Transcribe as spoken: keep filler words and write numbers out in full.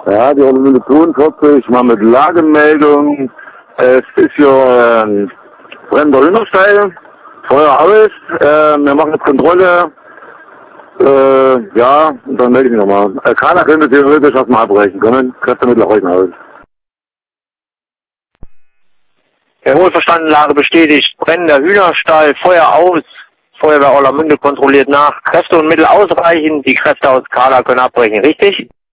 Ja, die Orlamünde zweiundvierzig, mal mit Lagemeldung. Es ist hier ähm, brennender Hühnerstall, Feuer aus, äh, wir machen jetzt Kontrolle. Äh, ja, und dann melde ich mich nochmal. Äh, keiner könnte theoretisch erstmal abbrechen können, Kräftemittel reichen aus. Ja, wohlverstanden, Lage bestätigt. Brennender Hühnerstall, Feuer aus. Feuerwehr Orlamünde kontrolliert nach. Kräfte und Mittel ausreichen. Die Kräfte aus Kala können abbrechen, richtig?